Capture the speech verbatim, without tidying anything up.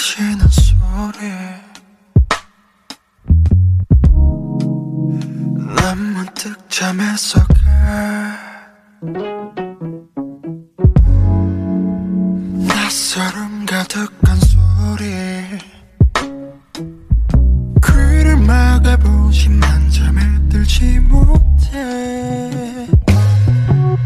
부시는 소리 난 문득 잠에서 가 낯설음 가득한 소리 귀를 막아보지만 잠에 들지 못해